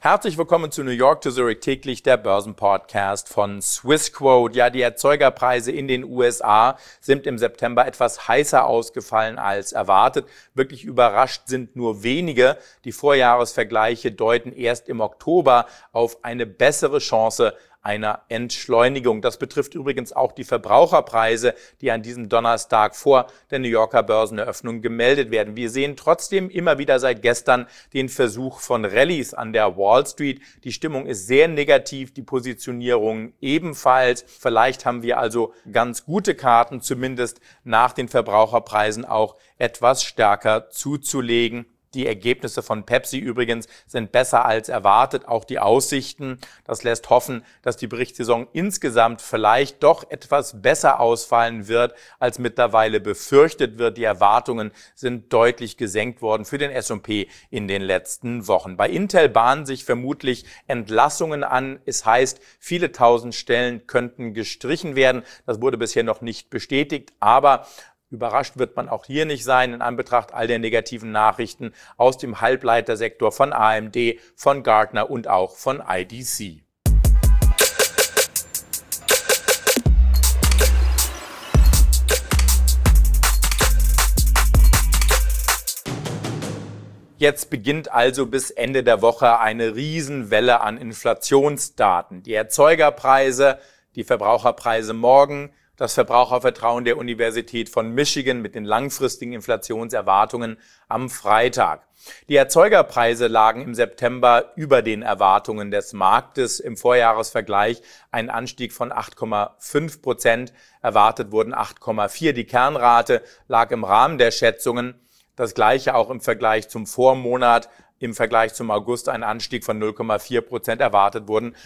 Herzlich willkommen zu New York to Zurich täglich, der Börsenpodcast von Swissquote. Ja, die Erzeugerpreise in den USA sind im September etwas heißer ausgefallen als erwartet. Wirklich überrascht sind nur wenige. Die Vorjahresvergleiche deuten erst im Oktober auf eine bessere Chance einer Entschleunigung. Das betrifft übrigens auch die Verbraucherpreise, die an diesem Donnerstag vor der New Yorker Börseneröffnung gemeldet werden. Wir sehen trotzdem immer wieder seit gestern den Versuch von Rallyes an der Wall Street. Die Stimmung ist sehr negativ, die Positionierung ebenfalls. Vielleicht haben wir also ganz gute Karten, zumindest nach den Verbraucherpreisen auch etwas stärker zuzulegen. Die Ergebnisse von Pepsi übrigens sind besser als erwartet, auch die Aussichten. Das lässt hoffen, dass die Berichtssaison insgesamt vielleicht doch etwas besser ausfallen wird, als mittlerweile befürchtet wird. Die Erwartungen sind deutlich gesenkt worden für den S&P in den letzten Wochen. Bei Intel bahnen sich vermutlich Entlassungen an. Es heißt, viele tausend Stellen könnten gestrichen werden. Das wurde bisher noch nicht bestätigt, aber überrascht wird man auch hier nicht sein in Anbetracht all der negativen Nachrichten aus dem Halbleitersektor von AMD, von Gartner und auch von IDC. Jetzt beginnt also bis Ende der Woche eine Riesenwelle an Inflationsdaten. Die Erzeugerpreise, die Verbraucherpreise morgen, das Verbrauchervertrauen der Universität von Michigan mit den langfristigen Inflationserwartungen am Freitag. Die Erzeugerpreise lagen im September über den Erwartungen des Marktes. Im Vorjahresvergleich ein Anstieg von 8,5%. Erwartet wurden 8,4%. Die Kernrate lag im Rahmen der Schätzungen. Das Gleiche auch im Vergleich zum Vormonat. Im Vergleich zum August ein Anstieg von 0,4%, erwartet wurden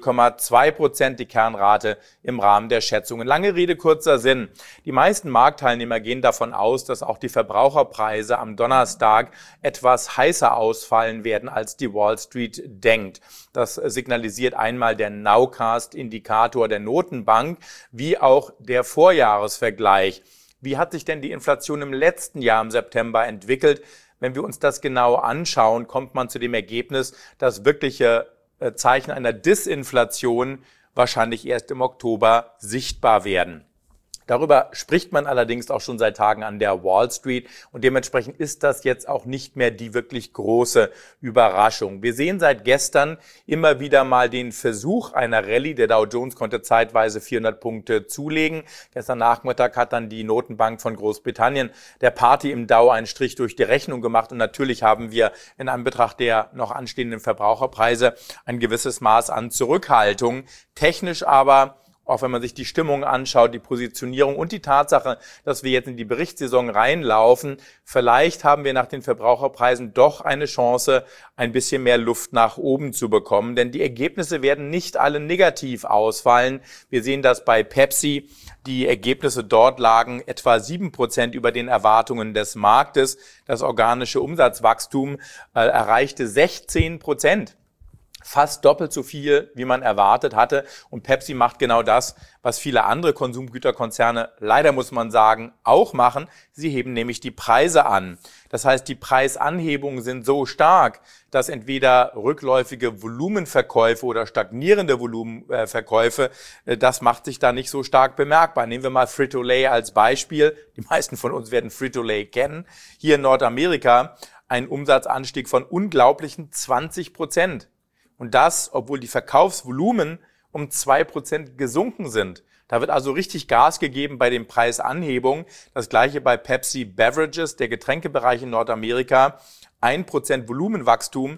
0,2%, die Kernrate im Rahmen der Schätzungen. Lange Rede, kurzer Sinn. Die meisten Marktteilnehmer gehen davon aus, dass auch die Verbraucherpreise am Donnerstag etwas heißer ausfallen werden, als die Wall Street denkt. Das signalisiert einmal der Nowcast-Indikator der Notenbank, wie auch der Vorjahresvergleich. Wie hat sich denn die Inflation im letzten Jahr im September entwickelt? Wenn wir uns das genau anschauen, kommt man zu dem Ergebnis, dass wirkliche Zeichen einer Disinflation wahrscheinlich erst im Oktober sichtbar werden. Darüber spricht man allerdings auch schon seit Tagen an der Wall Street und dementsprechend ist das jetzt auch nicht mehr die wirklich große Überraschung. Wir sehen seit gestern immer wieder mal den Versuch einer Rallye. Der Dow Jones konnte zeitweise 400 Punkte zulegen. Gestern Nachmittag hat dann die Notenbank von Großbritannien der Party im Dow einen Strich durch die Rechnung gemacht und natürlich haben wir in Anbetracht der noch anstehenden Verbraucherpreise ein gewisses Maß an Zurückhaltung. Technisch aber, auch wenn man sich die Stimmung anschaut, die Positionierung und die Tatsache, dass wir jetzt in die Berichtssaison reinlaufen, vielleicht haben wir nach den Verbraucherpreisen doch eine Chance, ein bisschen mehr Luft nach oben zu bekommen. Denn die Ergebnisse werden nicht alle negativ ausfallen. Wir sehen das bei Pepsi. Die Ergebnisse dort lagen etwa 7% über den Erwartungen des Marktes. Das organische Umsatzwachstum erreichte 16%. Fast doppelt so viel, wie man erwartet hatte. Und Pepsi macht genau das, was viele andere Konsumgüterkonzerne, leider muss man sagen, auch machen. Sie heben nämlich die Preise an. Das heißt, die Preisanhebungen sind so stark, dass entweder rückläufige Volumenverkäufe oder stagnierende Volumenverkäufe, das macht sich da nicht so stark bemerkbar. Nehmen wir mal Frito-Lay als Beispiel. Die meisten von uns werden Frito-Lay kennen. Hier in Nordamerika ein Umsatzanstieg von unglaublichen 20%. Und das, obwohl die Verkaufsvolumen um 2% gesunken sind. Da wird also richtig Gas gegeben bei den Preisanhebungen. Das gleiche bei Pepsi Beverages, der Getränkebereich in Nordamerika. 1% Volumenwachstum,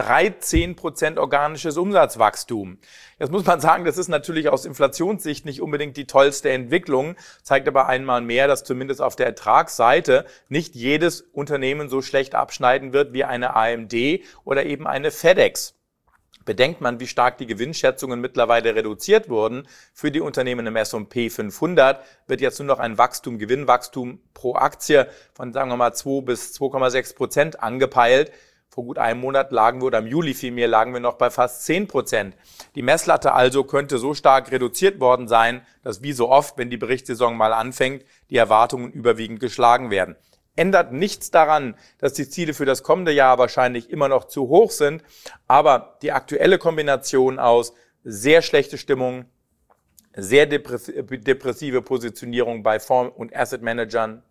13% organisches Umsatzwachstum. Jetzt muss man sagen, das ist natürlich aus Inflationssicht nicht unbedingt die tollste Entwicklung, zeigt aber einmal mehr, dass zumindest auf der Ertragsseite nicht jedes Unternehmen so schlecht abschneiden wird wie eine AMD oder eben eine FedEx. Bedenkt man, wie stark die Gewinnschätzungen mittlerweile reduziert wurden für die Unternehmen im S&P 500, wird jetzt nur noch ein Gewinnwachstum pro Aktie von, sagen wir mal, 2 bis 2,6% angepeilt. Vor gut einem Monat lagen wir, oder im Juli vielmehr, lagen wir noch bei fast 10%. Die Messlatte also könnte so stark reduziert worden sein, dass wie so oft, wenn die Berichtssaison mal anfängt, die Erwartungen überwiegend geschlagen werden. ändert nichts daran, dass die Ziele für das kommende Jahr wahrscheinlich immer noch zu hoch sind. Aber die aktuelle Kombination aus sehr schlechte Stimmung, sehr depressive Positionierung bei Fonds- und Asset-Managern,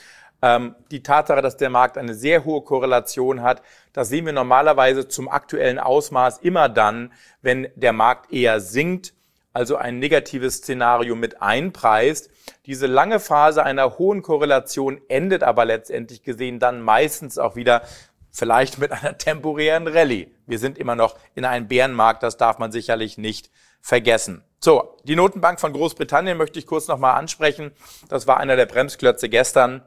die Tatsache, dass der Markt eine sehr hohe Korrelation hat, das sehen wir normalerweise zum aktuellen Ausmaß immer dann, wenn der Markt eher sinkt, also ein negatives Szenario mit einpreist. Diese lange Phase einer hohen Korrelation endet aber letztendlich gesehen dann meistens auch wieder vielleicht mit einer temporären Rallye. Wir sind immer noch in einem Bärenmarkt, das darf man sicherlich nicht vergessen. So, die Notenbank von Großbritannien möchte ich kurz nochmal ansprechen. Das war einer der Bremsklötze gestern.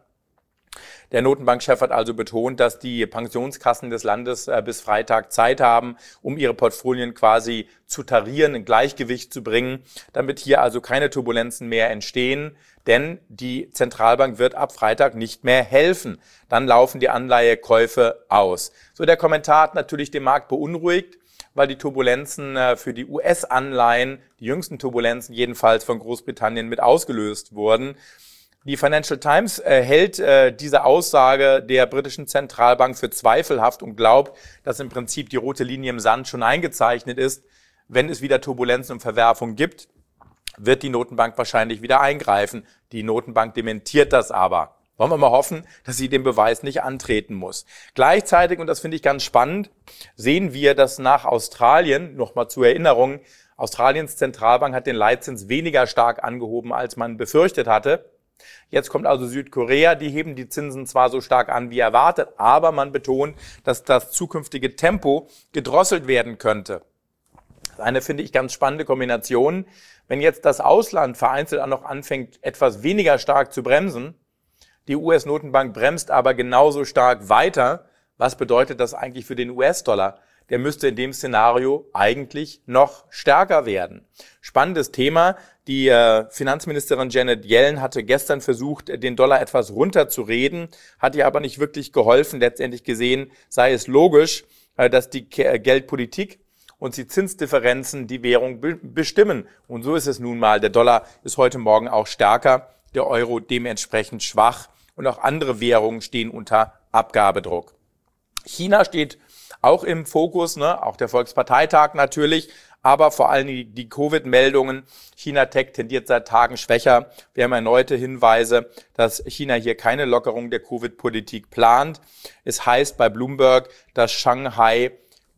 Der Notenbankchef hat also betont, dass die Pensionskassen des Landes bis Freitag Zeit haben, um ihre Portfolien quasi zu tarieren, in Gleichgewicht zu bringen, damit hier also keine Turbulenzen mehr entstehen. Denn die Zentralbank wird ab Freitag nicht mehr helfen. Dann laufen die Anleihekäufe aus. So, der Kommentar hat natürlich den Markt beunruhigt, weil die Turbulenzen für die US-Anleihen, die jüngsten Turbulenzen jedenfalls von Großbritannien mit ausgelöst wurden. Die Financial Times hält diese Aussage der britischen Zentralbank für zweifelhaft und glaubt, dass im Prinzip die rote Linie im Sand schon eingezeichnet ist. Wenn es wieder Turbulenzen und Verwerfungen gibt, wird die Notenbank wahrscheinlich wieder eingreifen. Die Notenbank dementiert das aber. Wollen wir mal hoffen, dass sie den Beweis nicht antreten muss. Gleichzeitig, und das finde ich ganz spannend, sehen wir, dass nach Australien, nochmal zur Erinnerung, Australiens Zentralbank hat den Leitzins weniger stark angehoben, als man befürchtet hatte. Jetzt kommt also Südkorea, die heben die Zinsen zwar so stark an wie erwartet, aber man betont, dass das zukünftige Tempo gedrosselt werden könnte. Das ist eine, finde ich, ganz spannende Kombination. Wenn jetzt das Ausland vereinzelt auch noch anfängt, etwas weniger stark zu bremsen, die US-Notenbank bremst aber genauso stark weiter, was bedeutet das eigentlich für den US-Dollar? Der müsste in dem Szenario eigentlich noch stärker werden. Spannendes Thema. Die Finanzministerin Janet Yellen hatte gestern versucht, den Dollar etwas runterzureden, hat ihr aber nicht wirklich geholfen. Letztendlich gesehen sei es logisch, dass die Geldpolitik und die Zinsdifferenzen die Währung bestimmen. Und so ist es nun mal. Der Dollar ist heute Morgen auch stärker, der Euro dementsprechend schwach und auch andere Währungen stehen unter Abgabedruck. China steht auch im Fokus, auch der Volksparteitag natürlich, aber vor allem die Covid-Meldungen. China Tech tendiert seit Tagen schwächer. Wir haben erneute Hinweise, dass China hier keine Lockerung der Covid-Politik plant. Es heißt bei Bloomberg, dass Shanghai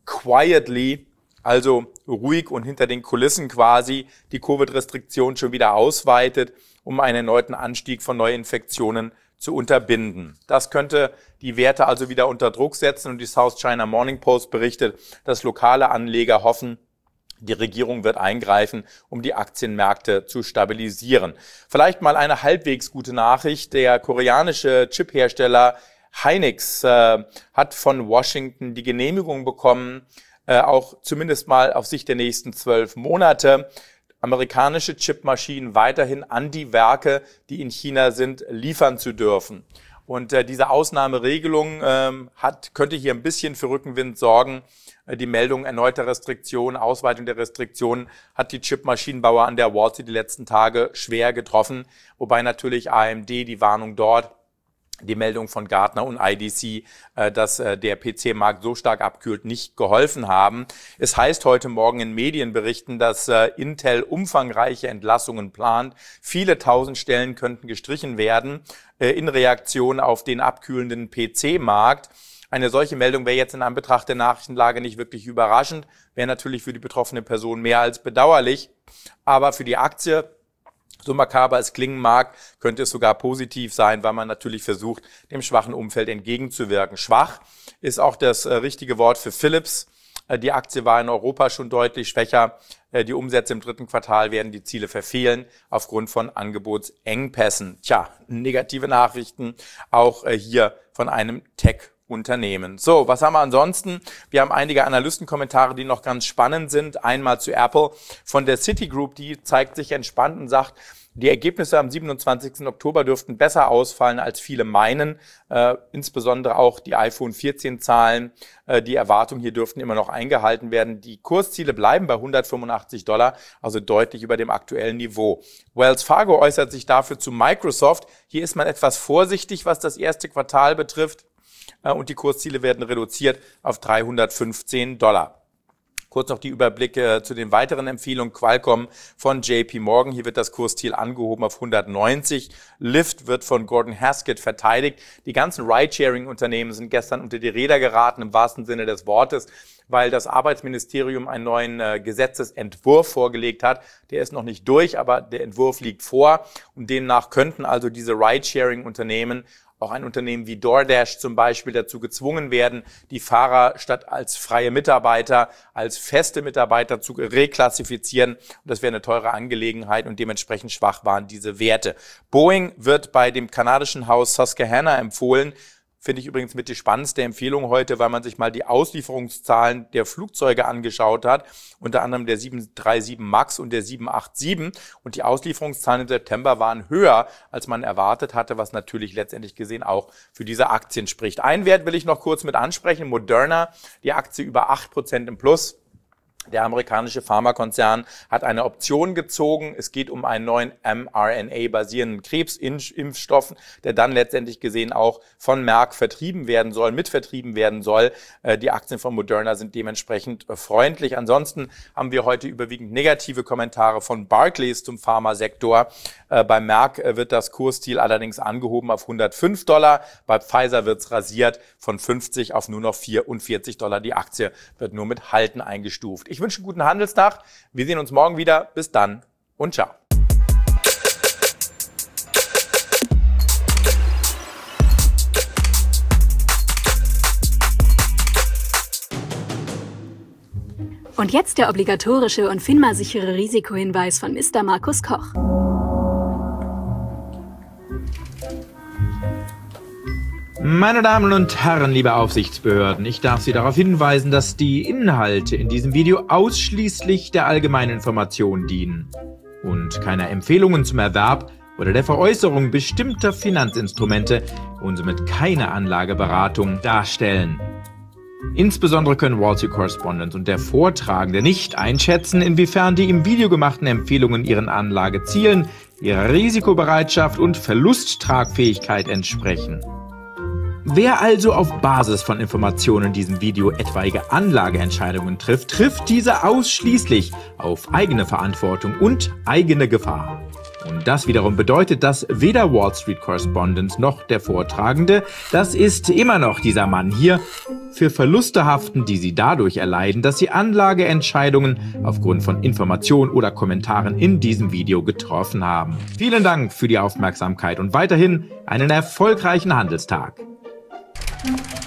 quietly, also ruhig und hinter den Kulissen quasi, die Covid-Restriktion schon wieder ausweitet, um einen erneuten Anstieg von Neuinfektionen zu unterbinden. Das könnte die Werte also wieder unter Druck setzen und die South China Morning Post berichtet, dass lokale Anleger hoffen, die Regierung wird eingreifen, um die Aktienmärkte zu stabilisieren. Vielleicht mal eine halbwegs gute Nachricht. Der koreanische Chiphersteller Hynix hat von Washington die Genehmigung bekommen, auch zumindest mal auf Sicht der nächsten 12 Monate, amerikanische Chipmaschinen weiterhin an die Werke, die in China sind, liefern zu dürfen. Und diese Ausnahmeregelung könnte hier ein bisschen für Rückenwind sorgen. Die Meldung erneuter Restriktionen, Ausweitung der Restriktionen hat die Chipmaschinenbauer an der Wall Street die letzten Tage schwer getroffen, wobei natürlich AMD die Warnung dort, die Meldung von Gartner und IDC, dass der PC-Markt so stark abkühlt, nicht geholfen haben. Es heißt heute Morgen in Medienberichten, dass Intel umfangreiche Entlassungen plant. Viele tausend Stellen könnten gestrichen werden in Reaktion auf den abkühlenden PC-Markt. Eine solche Meldung wäre jetzt in Anbetracht der Nachrichtenlage nicht wirklich überraschend, wäre natürlich für die betroffene Person mehr als bedauerlich, aber für die Aktie, so makaber es klingen mag, könnte es sogar positiv sein, weil man natürlich versucht, dem schwachen Umfeld entgegenzuwirken. Schwach ist auch das richtige Wort für Philips. Die Aktie war in Europa schon deutlich schwächer. Die Umsätze im dritten Quartal werden die Ziele verfehlen aufgrund von Angebotsengpässen. Tja, negative Nachrichten auch hier von einem Tech Unternehmen. So, was haben wir ansonsten? Wir haben einige Analystenkommentare, die noch ganz spannend sind. Einmal zu Apple von der Citigroup, die zeigt sich entspannt und sagt, die Ergebnisse am 27. Oktober dürften besser ausfallen, als viele meinen. Insbesondere auch die iPhone 14 Zahlen. Die Erwartungen hier dürften immer noch eingehalten werden. Die Kursziele bleiben bei $185, also deutlich über dem aktuellen Niveau. Wells Fargo äußert sich dafür zu Microsoft. Hier ist man etwas vorsichtig, was das erste Quartal betrifft. Und die Kursziele werden reduziert auf $315. Kurz noch die Überblicke zu den weiteren Empfehlungen. Qualcomm von JP Morgan. Hier wird das Kursziel angehoben auf 190. Lyft wird von Gordon Haskett verteidigt. Die ganzen Ride-Sharing-Unternehmen sind gestern unter die Räder geraten, im wahrsten Sinne des Wortes, weil das Arbeitsministerium einen neuen Gesetzesentwurf vorgelegt hat. Der ist noch nicht durch, aber der Entwurf liegt vor. Und demnach könnten also diese Ride-Sharing-Unternehmen, auch ein Unternehmen wie DoorDash zum Beispiel, dazu gezwungen werden, die Fahrer statt als freie Mitarbeiter, als feste Mitarbeiter zu reklassifizieren. Und das wäre eine teure Angelegenheit und dementsprechend schwach waren diese Werte. Boeing wird bei dem kanadischen Haus Susquehanna empfohlen. Finde ich übrigens mit die spannendste Empfehlung heute, weil man sich mal die Auslieferungszahlen der Flugzeuge angeschaut hat, unter anderem der 737 MAX und der 787. Und die Auslieferungszahlen im September waren höher, als man erwartet hatte, was natürlich letztendlich gesehen auch für diese Aktien spricht. Einen Wert will ich noch kurz mit ansprechen, Moderna, die Aktie über 8% im Plus. Der amerikanische Pharmakonzern hat eine Option gezogen. Es geht um einen neuen mRNA-basierenden Krebsimpfstoff, der dann letztendlich gesehen auch von Merck vertrieben werden soll, mitvertrieben werden soll. Die Aktien von Moderna sind dementsprechend freundlich. Ansonsten haben wir heute überwiegend negative Kommentare von Barclays zum Pharmasektor. Bei Merck wird das Kursziel allerdings angehoben auf $105. Bei Pfizer wird es rasiert von 50 auf nur noch $44. Die Aktie wird nur mit Halten eingestuft. Ich wünsche einen guten Handelstag. Wir sehen uns morgen wieder. Bis dann und ciao. Und jetzt der obligatorische und FINMA-sichere Risikohinweis von Mr. Markus Koch. Meine Damen und Herren, liebe Aufsichtsbehörden, ich darf Sie darauf hinweisen, dass die Inhalte in diesem Video ausschließlich der allgemeinen Information dienen und keine Empfehlungen zum Erwerb oder der Veräußerung bestimmter Finanzinstrumente und somit keine Anlageberatung darstellen. Insbesondere können Wall Street Correspondent und der Vortragende nicht einschätzen, inwiefern die im Video gemachten Empfehlungen ihren Anlagezielen, ihrer Risikobereitschaft und Verlusttragfähigkeit entsprechen. Wer also auf Basis von Informationen in diesem Video etwaige Anlageentscheidungen trifft, trifft diese ausschließlich auf eigene Verantwortung und eigene Gefahr. Und das wiederum bedeutet, dass weder Wall Street Correspondent noch der Vortragende, das ist immer noch dieser Mann hier, für Verluste haften, die sie dadurch erleiden, dass sie Anlageentscheidungen aufgrund von Informationen oder Kommentaren in diesem Video getroffen haben. Vielen Dank für die Aufmerksamkeit und weiterhin einen erfolgreichen Handelstag.